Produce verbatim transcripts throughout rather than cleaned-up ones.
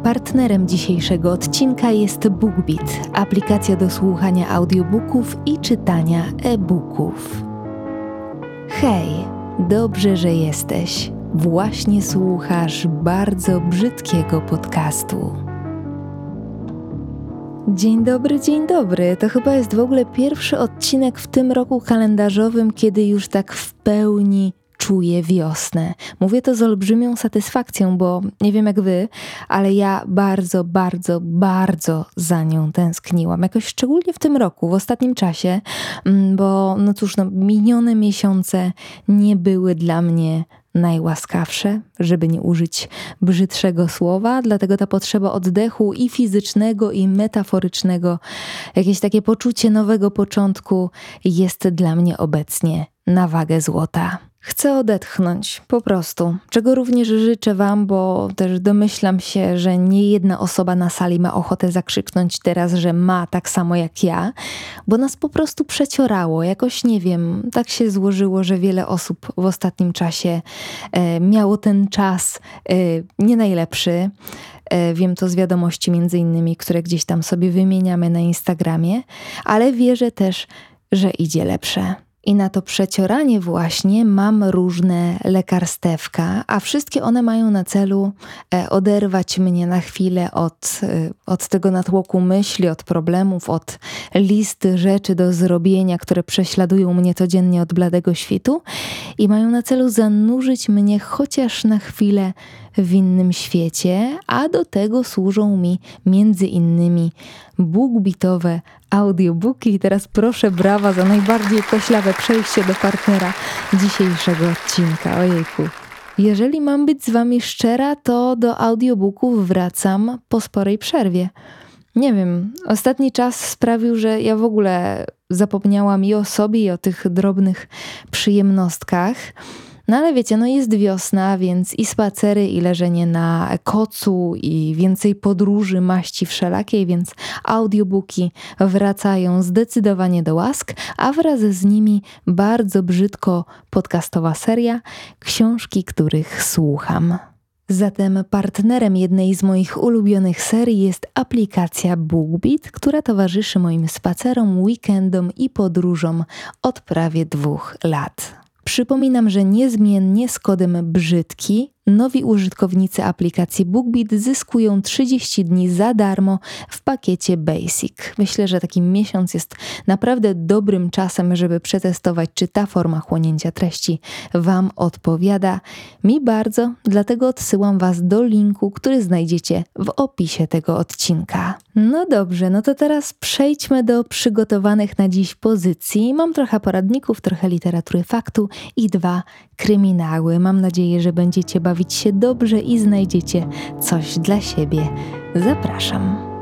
Partnerem dzisiejszego odcinka jest BookBeat, aplikacja do słuchania audiobooków i czytania e-booków. Hej, dobrze, że jesteś. Właśnie słuchasz bardzo brzydkiego podcastu. Dzień dobry, dzień dobry. To chyba jest w ogóle pierwszy odcinek w tym roku kalendarzowym, kiedy już tak w pełni czuję wiosnę. Mówię to z olbrzymią satysfakcją, bo nie wiem jak wy, ale ja bardzo, bardzo, bardzo za nią tęskniłam. Jakoś szczególnie w tym roku, w ostatnim czasie, bo no cóż, no, minione miesiące nie były dla mnie najłaskawsze, żeby nie użyć brzydszego słowa, dlatego ta potrzeba oddechu i fizycznego, i metaforycznego, jakieś takie poczucie nowego początku jest dla mnie obecnie na wagę złota. Chcę odetchnąć, po prostu, czego również życzę wam, bo też domyślam się, że nie jedna osoba na sali ma ochotę zakrzyknąć teraz, że ma tak samo jak ja, bo nas po prostu przeciorało. Jakoś nie wiem, tak się złożyło, że wiele osób w ostatnim czasie e, miało ten czas e, nie najlepszy. E, wiem to z wiadomości między innymi, które gdzieś tam sobie wymieniamy na Instagramie, ale wierzę też, że idzie lepsze. I na to przecioranie właśnie mam różne lekarstewka, a wszystkie one mają na celu oderwać mnie na chwilę od, od tego natłoku myśli, od problemów, od listy rzeczy do zrobienia, które prześladują mnie codziennie od bladego świtu i mają na celu zanurzyć mnie chociaż na chwilę w innym świecie, a do tego służą mi między innymi BookBeatowe audiobooki. I teraz proszę brawa za najbardziej koślawe przejście do partnera dzisiejszego odcinka. Ojejku. Jeżeli mam być z wami szczera, to do audiobooków wracam po sporej przerwie. Nie wiem, ostatni czas sprawił, że ja w ogóle zapomniałam i o sobie, i o tych drobnych przyjemnostkach. No ale wiecie, no jest wiosna, więc i spacery, i leżenie na kocu, i więcej podróży, maści wszelakiej, więc audiobooki wracają zdecydowanie do łask, a wraz z nimi bardzo brzydko podcastowa seria, książki, których słucham. Zatem partnerem jednej z moich ulubionych serii jest aplikacja BookBeat, która towarzyszy moim spacerom, weekendom i podróżom od prawie dwóch lat. Przypominam, że niezmiennie z kodem brzydki nowi użytkownicy aplikacji BookBeat zyskują trzydzieści dni za darmo w pakiecie Basic. Myślę, że taki miesiąc jest naprawdę dobrym czasem, żeby przetestować, czy ta forma chłonięcia treści wam odpowiada. Mi bardzo, dlatego odsyłam was do linku, który znajdziecie w opisie tego odcinka. No dobrze, no to teraz przejdźmy do przygotowanych na dziś pozycji. Mam trochę poradników, trochę literatury faktu i dwa kryminały. Mam nadzieję, że będziecie bawić się dobrze i znajdziecie coś dla siebie. Zapraszam.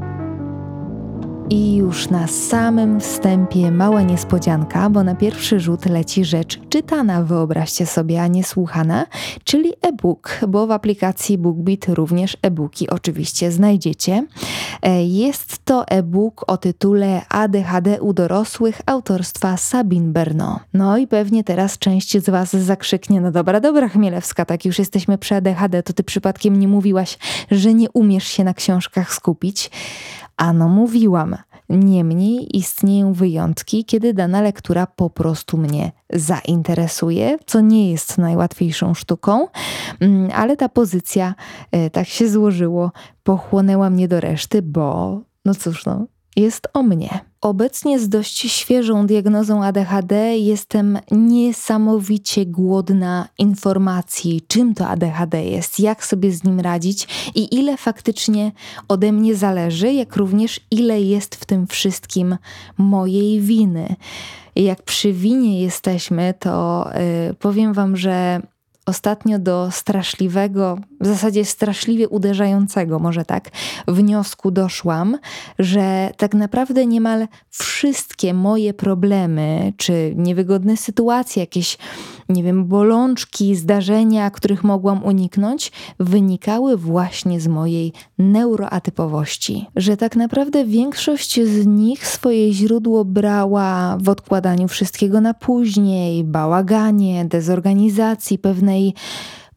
I już na samym wstępie mała niespodzianka, bo na pierwszy rzut leci rzecz czytana, wyobraźcie sobie, a nie słuchana, czyli e-book, bo w aplikacji BookBeat również e-booki oczywiście znajdziecie. Jest to e-book o tytule A D H D u dorosłych autorstwa Sabine Bernot. No i pewnie teraz część z was zakrzyknie, no dobra, dobra Chmielewska, tak już jesteśmy przy A D H D, to ty przypadkiem nie mówiłaś, że nie umiesz się na książkach skupić? Ano mówiłam. Niemniej istnieją wyjątki, kiedy dana lektura po prostu mnie zainteresuje, co nie jest najłatwiejszą sztuką, ale ta pozycja, tak się złożyło, pochłonęła mnie do reszty, bo no cóż, no, jest o mnie. Obecnie z dość świeżą diagnozą A D H D jestem niesamowicie głodna informacji, czym to A D H D jest, jak sobie z nim radzić i ile faktycznie ode mnie zależy, jak również ile jest w tym wszystkim mojej winy. Jak przy winie jesteśmy, to yy, powiem wam, że ostatnio do straszliwego, w zasadzie straszliwie uderzającego, może tak, wniosku doszłam, że tak naprawdę niemal wszystkie moje problemy, czy niewygodne sytuacje, jakieś, nie wiem, bolączki, zdarzenia, których mogłam uniknąć, wynikały właśnie z mojej neuroatypowości. Że tak naprawdę większość z nich swoje źródło brała w odkładaniu wszystkiego na później, bałaganie, dezorganizacji, pewnej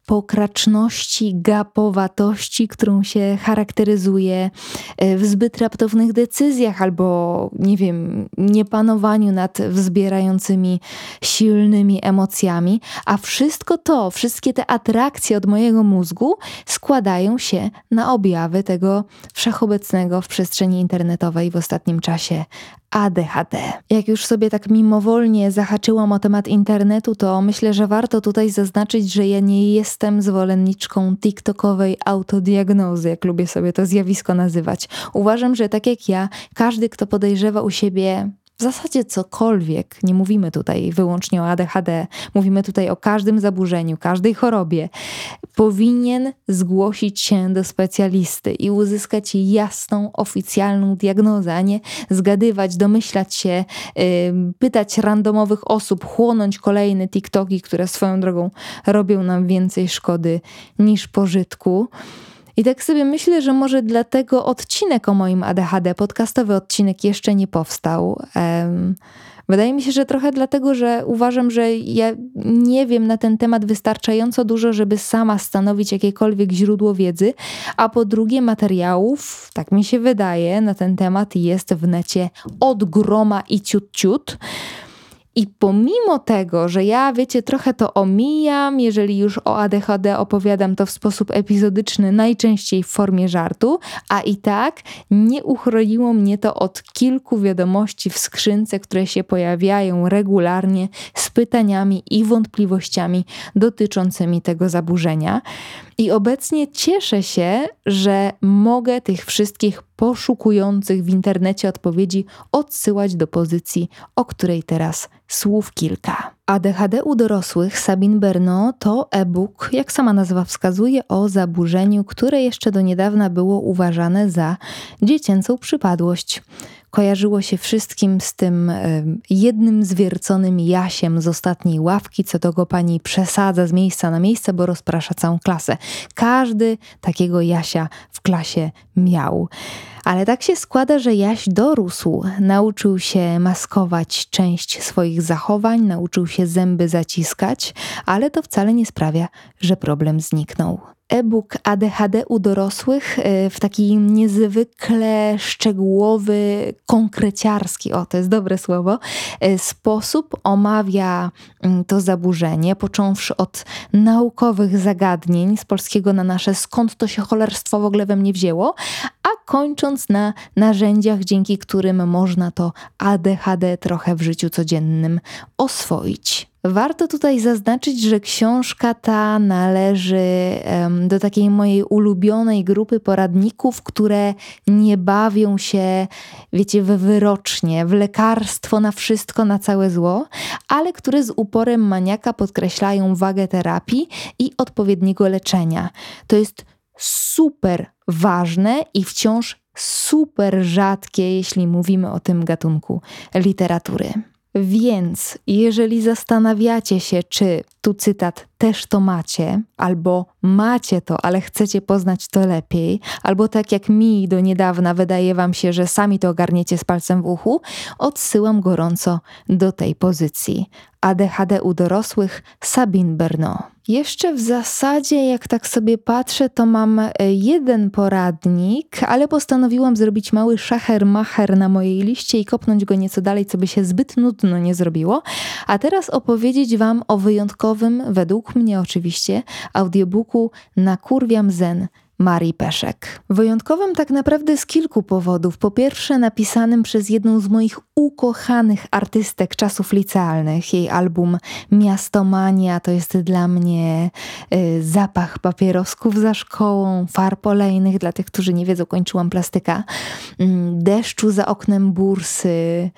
pokraczności, gapowatości, którą się charakteryzuje w zbyt raptownych decyzjach albo, nie wiem, niepanowaniu nad wzbierającymi silnymi emocjami, a wszystko to, wszystkie te atrakcje od mojego mózgu składają się na objawy tego wszechobecnego w przestrzeni internetowej w ostatnim czasie A D H D. Jak już sobie tak mimowolnie zahaczyłam o temat internetu, to myślę, że warto tutaj zaznaczyć, że ja nie jestem zwolenniczką tiktokowej autodiagnozy, jak lubię sobie to zjawisko nazywać. Uważam, że tak jak ja, każdy, kto podejrzewa u siebie w zasadzie cokolwiek, nie mówimy tutaj wyłącznie o A D H D, mówimy tutaj o każdym zaburzeniu, każdej chorobie, powinien zgłosić się do specjalisty i uzyskać jasną, oficjalną diagnozę, a nie zgadywać, domyślać się, yy, pytać randomowych osób, chłonąć kolejne TikToki, które swoją drogą robią nam więcej szkody niż pożytku. I tak sobie myślę, że może dlatego odcinek o moim A D H D, podcastowy odcinek jeszcze nie powstał. Um, wydaje mi się, że trochę dlatego, że uważam, że ja nie wiem na ten temat wystarczająco dużo, żeby sama stanowić jakiekolwiek źródło wiedzy, a po drugie materiałów, tak mi się wydaje, na ten temat jest w necie od groma i ciut ciut. I pomimo tego, że ja, wiecie, trochę to omijam, jeżeli już o A D H D opowiadam to w sposób epizodyczny, najczęściej w formie żartu, a i tak nie uchroniło mnie to od kilku wiadomości w skrzynce, które się pojawiają regularnie z pytaniami i wątpliwościami dotyczącymi tego zaburzenia. I obecnie cieszę się, że mogę tych wszystkich poszukujących w internecie odpowiedzi odsyłać do pozycji, o której teraz słów kilka. A D H D u dorosłych Sabine Bernot to e-book, jak sama nazwa wskazuje, o zaburzeniu, które jeszcze do niedawna było uważane za dziecięcą przypadłość. Kojarzyło się wszystkim z tym y, jednym zwierconym Jasiem z ostatniej ławki, co to go pani przesadza z miejsca na miejsce, bo rozprasza całą klasę. Każdy takiego Jasia w klasie miał. Ale tak się składa, że Jaś dorósł, nauczył się maskować część swoich zachowań, nauczył się zęby zaciskać, ale to wcale nie sprawia, że problem zniknął. E-book A D H D u dorosłych w taki niezwykle szczegółowy, konkreciarski, o to jest dobre słowo, sposób omawia to zaburzenie, począwszy od naukowych zagadnień z polskiego na nasze, skąd to się cholerstwo w ogóle we mnie wzięło, a kończąc na narzędziach, dzięki którym można to A D H D trochę w życiu codziennym oswoić. Warto tutaj zaznaczyć, że książka ta należy um, do takiej mojej ulubionej grupy poradników, które nie bawią się, wiecie, we wyrocznie, w lekarstwo na wszystko, na całe zło, ale które z uporem maniaka podkreślają wagę terapii i odpowiedniego leczenia. To jest super ważne i wciąż super rzadkie, jeśli mówimy o tym gatunku literatury. Więc jeżeli zastanawiacie się, czy, tu cytat, też to macie, albo macie to, ale chcecie poznać to lepiej, albo tak jak mi do niedawna wydaje wam się, że sami to ogarniecie z palcem w uchu, odsyłam gorąco do tej pozycji. A D H D u dorosłych Sabine Bernot. Jeszcze w zasadzie, jak tak sobie patrzę, to mam jeden poradnik, ale postanowiłam zrobić mały szacher-macher na mojej liście i kopnąć go nieco dalej, co by się zbyt nudno nie zrobiło. A teraz opowiedzieć wam o wyjątkowym, według mnie oczywiście, audiobooku Nakurwiam Zen Marii Peszek. Wyjątkowym tak naprawdę z kilku powodów. Po pierwsze, napisanym przez jedną z moich ukochanych artystek czasów licealnych. Jej album Miastomania to jest dla mnie y, zapach papierosków za szkołą, farb olejnych, dla tych, którzy nie wiedzą, kończyłam plastyka, y, deszczu za oknem bursy,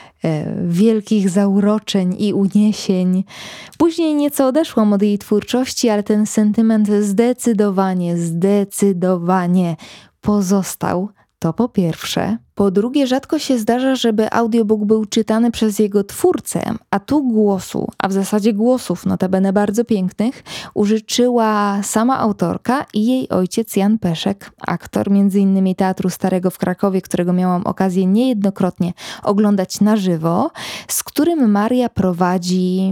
wielkich zauroczeń i uniesień. Później nieco odeszłam od jej twórczości, ale ten sentyment zdecydowanie, zdecydowanie pozostał. To po pierwsze. Po drugie, rzadko się zdarza, żeby audiobook był czytany przez jego twórcę, a tu głosu, a w zasadzie głosów, notabene bardzo pięknych, użyczyła sama autorka i jej ojciec Jan Peszek, aktor między innymi Teatru Starego w Krakowie, którego miałam okazję niejednokrotnie oglądać na żywo, z którym Maria prowadzi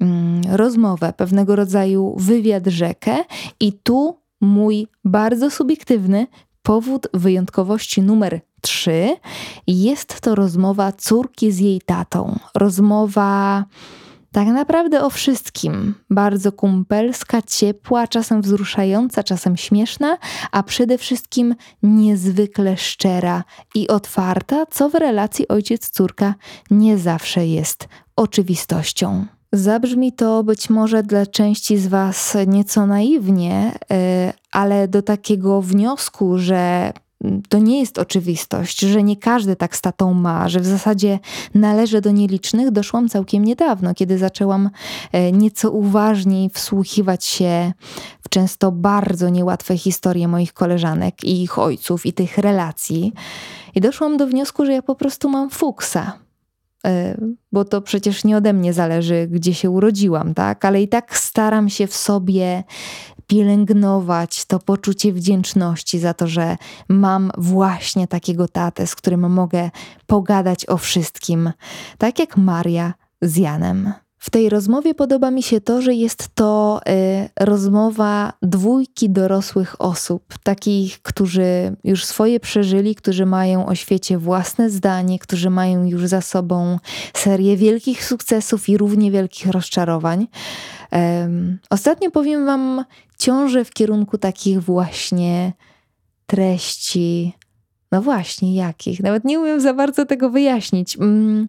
mm, rozmowę, pewnego rodzaju wywiad rzekę i tu mój bardzo subiektywny powód wyjątkowości numer trzy. Jest to rozmowa córki z jej tatą. Rozmowa tak naprawdę o wszystkim. Bardzo kumpelska, ciepła, czasem wzruszająca, czasem śmieszna, a przede wszystkim niezwykle szczera i otwarta, co w relacji ojciec-córka nie zawsze jest oczywistością. Zabrzmi to być może dla części z Was nieco naiwnie, ale do takiego wniosku, że to nie jest oczywistość, że nie każdy tak z tatą ma, że w zasadzie należy do nielicznych, doszłam całkiem niedawno, kiedy zaczęłam nieco uważniej wsłuchiwać się w często bardzo niełatwe historie moich koleżanek i ich ojców i tych relacji. I doszłam do wniosku, że ja po prostu mam fuksa. Bo to przecież nie ode mnie zależy, gdzie się urodziłam, tak? Ale i tak staram się w sobie pielęgnować to poczucie wdzięczności za to, że mam właśnie takiego tatę, z którym mogę pogadać o wszystkim, tak jak Maria z Janem. W tej rozmowie podoba mi się to, że jest to y, rozmowa dwójki dorosłych osób, takich, którzy już swoje przeżyli, którzy mają o świecie własne zdanie, którzy mają już za sobą serię wielkich sukcesów i równie wielkich rozczarowań. Um, ostatnio powiem wam, ciążę w kierunku takich właśnie treści, no właśnie jakich, nawet nie umiem za bardzo tego wyjaśnić. Um,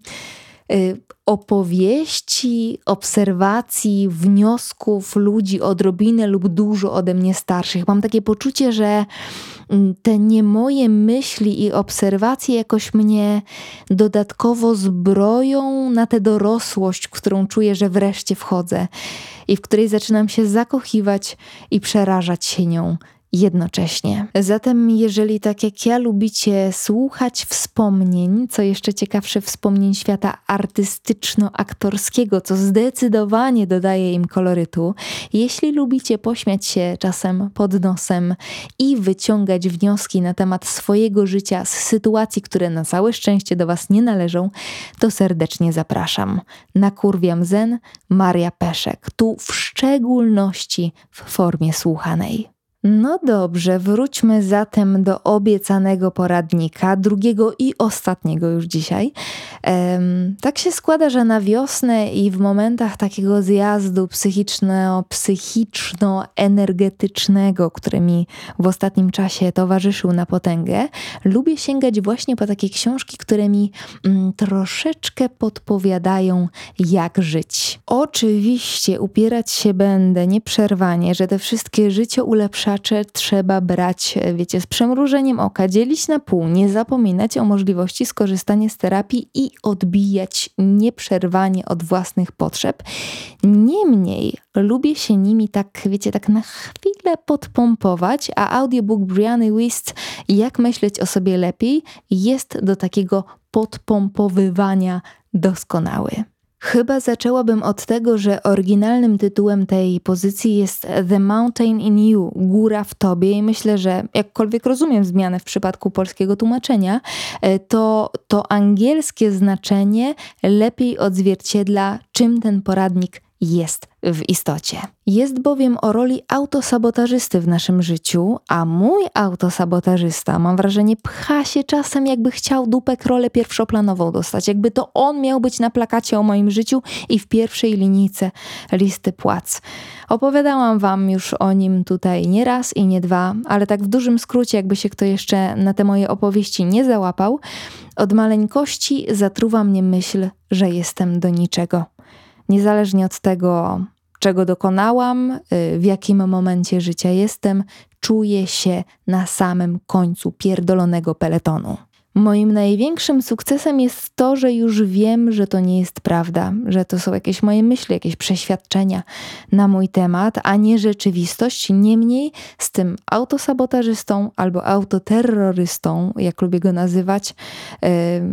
opowieści, obserwacji, wniosków ludzi odrobinę lub dużo ode mnie starszych. Mam takie poczucie, że te nie moje myśli i obserwacje jakoś mnie dodatkowo zbroją na tę dorosłość, w którą czuję, że wreszcie wchodzę i w której zaczynam się zakochiwać i przerażać się nią jednocześnie. Zatem jeżeli tak jak ja lubicie słuchać wspomnień, co jeszcze ciekawsze wspomnień świata artystyczno-aktorskiego, co zdecydowanie dodaje im kolorytu, jeśli lubicie pośmiać się czasem pod nosem i wyciągać wnioski na temat swojego życia z sytuacji, które na całe szczęście do was nie należą, to serdecznie zapraszam. Nakurwiam Zen, Maria Peszek, tu w szczególności w formie słuchanej. No dobrze, wróćmy zatem do obiecanego poradnika, drugiego i ostatniego już dzisiaj. Um, tak się składa, że na wiosnę i w momentach takiego zjazdu psychiczno-psychiczno-energetycznego, który mi w ostatnim czasie towarzyszył na potęgę, lubię sięgać właśnie po takie książki, które mi mm, troszeczkę podpowiadają, jak żyć. Oczywiście upierać się będę nieprzerwanie, że te wszystkie życioulepszacze trzeba brać, wiecie, z przymrużeniem oka, dzielić na pół, nie zapominać o możliwości skorzystania z terapii i odbijać nieprzerwanie od własnych potrzeb. Niemniej lubię się nimi tak, wiecie, tak na chwilę podpompować, a audiobook Brianny Wiest Jak myśleć o sobie lepiej jest do takiego podpompowywania doskonały. Chyba zaczęłabym od tego, że oryginalnym tytułem tej pozycji jest The Mountain in You, Góra w Tobie, i myślę, że jakkolwiek rozumiem zmianę w przypadku polskiego tłumaczenia, to to angielskie znaczenie lepiej odzwierciedla, czym ten poradnik jest w istocie. Jest bowiem o roli autosabotażysty w naszym życiu, a mój autosabotażysta, mam wrażenie, pcha się czasem, jakby chciał dupek rolę pierwszoplanową dostać, jakby to on miał być na plakacie o moim życiu i w pierwszej linijce listy płac. Opowiadałam wam już o nim tutaj nie raz i nie dwa, ale tak w dużym skrócie, jakby się kto jeszcze na te moje opowieści nie załapał, od maleńkości zatruwa mnie myśl, że jestem do niczego. Niezależnie od tego, czego dokonałam, w jakim momencie życia jestem, czuję się na samym końcu pierdolonego peletonu. Moim największym sukcesem jest to, że już wiem, że to nie jest prawda, że to są jakieś moje myśli, jakieś przeświadczenia na mój temat, a nie rzeczywistość. Niemniej z tym autosabotażystą albo autoterrorystą, jak lubię go nazywać, yy,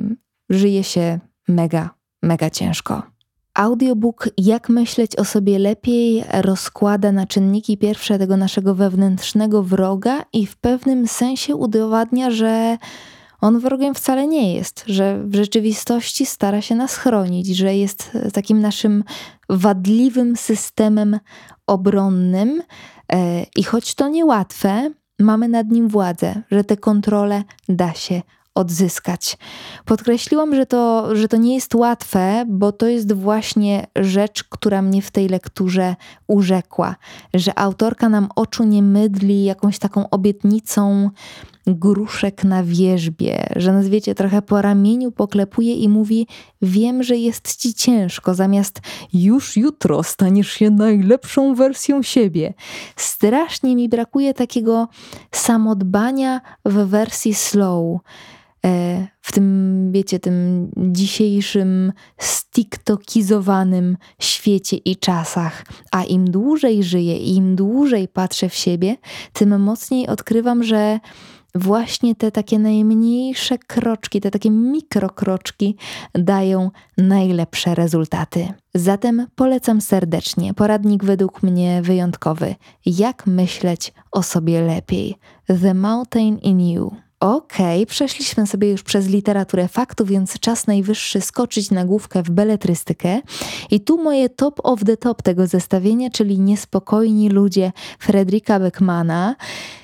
żyje się mega, mega ciężko. Audiobook Jak myśleć o sobie lepiej rozkłada na czynniki pierwsze tego naszego wewnętrznego wroga i w pewnym sensie udowadnia, że on wrogiem wcale nie jest, że w rzeczywistości stara się nas chronić, że jest takim naszym wadliwym systemem obronnym i choć to niełatwe, mamy nad nim władzę, że tę kontrolę da się odzyskać. Podkreśliłam, że to, że to nie jest łatwe, bo to jest właśnie rzecz, która mnie w tej lekturze urzekła, że autorka nam oczu nie mydli jakąś taką obietnicą gruszek na wierzbie, że nas, wiecie, trochę po ramieniu poklepuje i mówi: wiem, że jest ci ciężko, zamiast już jutro staniesz się najlepszą wersją siebie. Strasznie mi brakuje takiego samodbania w wersji slow, w tym, wiecie, tym dzisiejszym stiktokizowanym świecie i czasach. A im dłużej żyję i im dłużej patrzę w siebie, tym mocniej odkrywam, że właśnie te takie najmniejsze kroczki, te takie mikrokroczki dają najlepsze rezultaty. Zatem polecam serdecznie poradnik według mnie wyjątkowy. Jak myśleć o sobie lepiej? The Mountain in You. Okej, okay, przeszliśmy sobie już przez literaturę faktu, więc czas najwyższy skoczyć na główkę w beletrystykę. I tu moje top of the top tego zestawienia, czyli Niespokojni ludzie Fredrika Beckmana.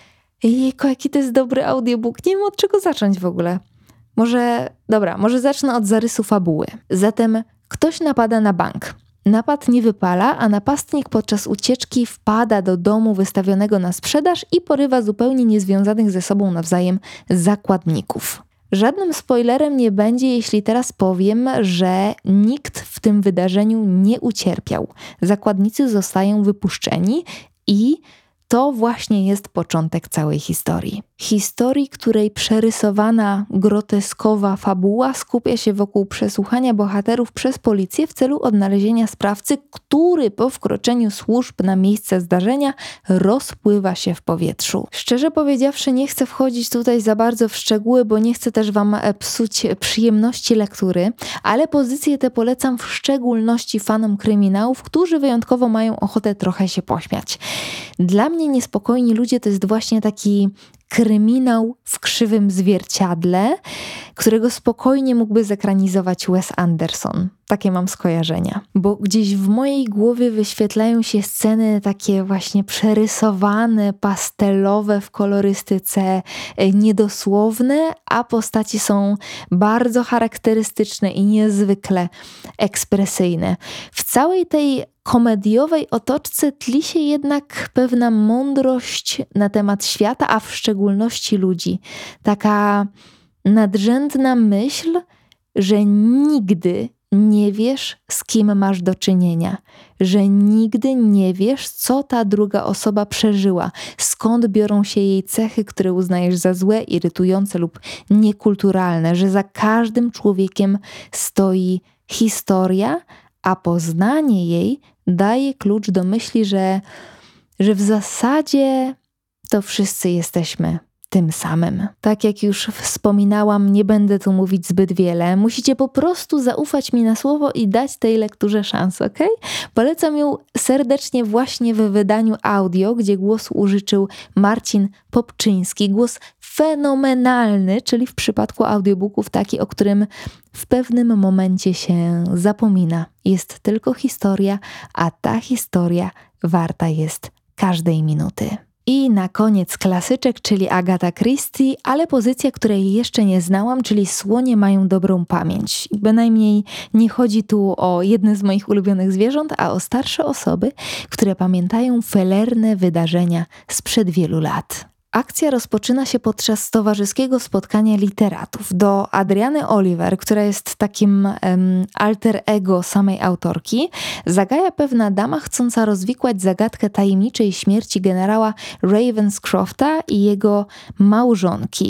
Jejku, jaki to jest dobry audiobook. Nie wiem, od czego zacząć w ogóle. Może, dobra, może zacznę od zarysu fabuły. Zatem ktoś napada na bank. Napad nie wypala, a napastnik podczas ucieczki wpada do domu wystawionego na sprzedaż i porywa zupełnie niezwiązanych ze sobą nawzajem zakładników. Żadnym spoilerem nie będzie, jeśli teraz powiem, że nikt w tym wydarzeniu nie ucierpiał. Zakładnicy zostają wypuszczeni i to właśnie jest początek całej historii. Historii, której przerysowana, groteskowa fabuła skupia się wokół przesłuchania bohaterów przez policję w celu odnalezienia sprawcy, który po wkroczeniu służb na miejsce zdarzenia rozpływa się w powietrzu. Szczerze powiedziawszy, nie chcę wchodzić tutaj za bardzo w szczegóły, bo nie chcę też wam psuć przyjemności lektury, ale pozycję tę polecam w szczególności fanom kryminałów, którzy wyjątkowo mają ochotę trochę się pośmiać. Dla mnie Niespokojni ludzie to jest właśnie taki kryminał w krzywym zwierciadle, którego spokojnie mógłby zekranizować Wes Anderson. Takie mam skojarzenia. Bo gdzieś w mojej głowie wyświetlają się sceny takie właśnie przerysowane, pastelowe w kolorystyce, niedosłowne, a postaci są bardzo charakterystyczne i niezwykle ekspresyjne. W całej tej komediowej otoczce tli się jednak pewna mądrość na temat świata, a w szczególności ludzi. Taka nadrzędna myśl, że nigdy nie wiesz, z kim masz do czynienia, że nigdy nie wiesz, co ta druga osoba przeżyła, skąd biorą się jej cechy, które uznajesz za złe, irytujące lub niekulturalne, że za każdym człowiekiem stoi historia, a poznanie jej daje klucz do myśli, że, że w zasadzie to wszyscy jesteśmy tym samym. Tak jak już wspominałam, nie będę tu mówić zbyt wiele. Musicie po prostu zaufać mi na słowo i dać tej lekturze szansę, ok? Polecam ją serdecznie właśnie w wydaniu audio, gdzie głos użyczył Marcin Popczyński. Głos fenomenalny, czyli w przypadku audiobooków taki, o którym w pewnym momencie się zapomina. Jest tylko historia, a ta historia warta jest każdej minuty. I na koniec klasyczek, czyli Agatha Christie, ale pozycja, której jeszcze nie znałam, czyli Słonie mają dobrą pamięć. Bynajmniej nie chodzi tu o jedne z moich ulubionych zwierząt, a o starsze osoby, które pamiętają felerne wydarzenia sprzed wielu lat. Akcja rozpoczyna się podczas towarzyskiego spotkania literatów. Do Adriany Oliver, która jest takim um, alter ego samej autorki, zagaja pewna dama chcąca rozwikłać zagadkę tajemniczej śmierci generała Ravenscrofta i jego małżonki.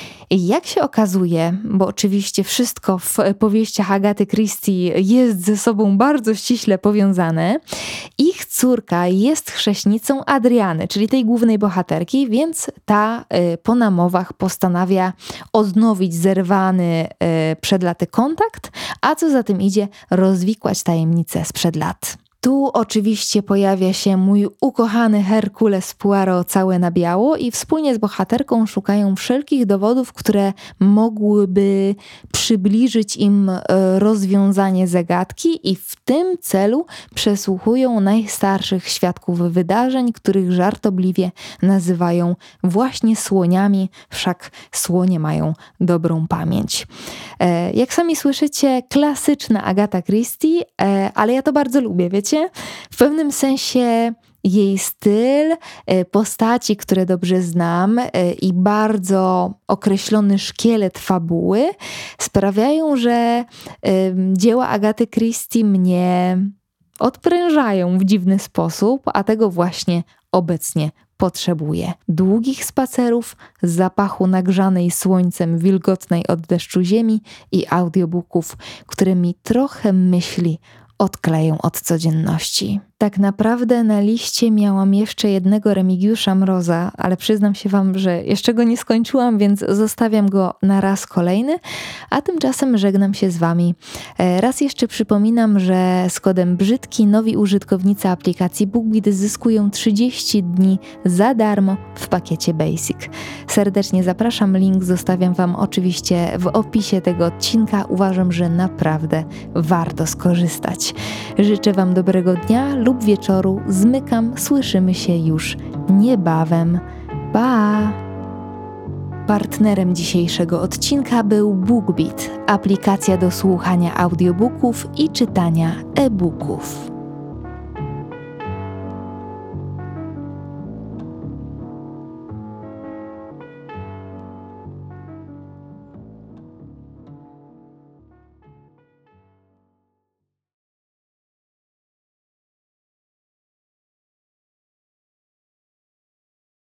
Jak się okazuje, bo oczywiście wszystko w powieściach Agaty Christie jest ze sobą bardzo ściśle powiązane, ich córka jest chrześnicą Adriany, czyli tej głównej bohaterki, więc ta po namowach postanawia odnowić zerwany przed laty kontakt, a co za tym idzie, rozwikłać tajemnicę sprzed lat. Tu oczywiście pojawia się mój ukochany Herkules Poirot całe na biało i wspólnie z bohaterką szukają wszelkich dowodów, które mogłyby przybliżyć im rozwiązanie zagadki i w tym celu przesłuchują najstarszych świadków wydarzeń, których żartobliwie nazywają właśnie słoniami, wszak słonie mają dobrą pamięć. Jak sami słyszycie, klasyczna Agatha Christie, ale ja to bardzo lubię, wiecie? W pewnym sensie jej styl, postaci, które dobrze znam i bardzo określony szkielet fabuły sprawiają, że dzieła Agaty Christie mnie odprężają w dziwny sposób, a tego właśnie obecnie potrzebuję. Długich spacerów, zapachu nagrzanej słońcem wilgotnej od deszczu ziemi i audiobooków, które mi trochę myśli odkleją od codzienności. Tak naprawdę na liście miałam jeszcze jednego Remigiusza Mroza, ale przyznam się wam, że jeszcze go nie skończyłam, więc zostawiam go na raz kolejny, a tymczasem żegnam się z wami. Raz jeszcze przypominam, że z kodem brzydki nowi użytkownicy aplikacji BookBeat zyskują trzydzieści dni za darmo w pakiecie Basic. Serdecznie zapraszam, link zostawiam wam oczywiście w opisie tego odcinka. Uważam, że naprawdę warto skorzystać. Życzę wam dobrego dnia lub wieczoru. Zmykam, słyszymy się już niebawem. Pa! Partnerem dzisiejszego odcinka był BookBeat, aplikacja do słuchania audiobooków i czytania e-booków.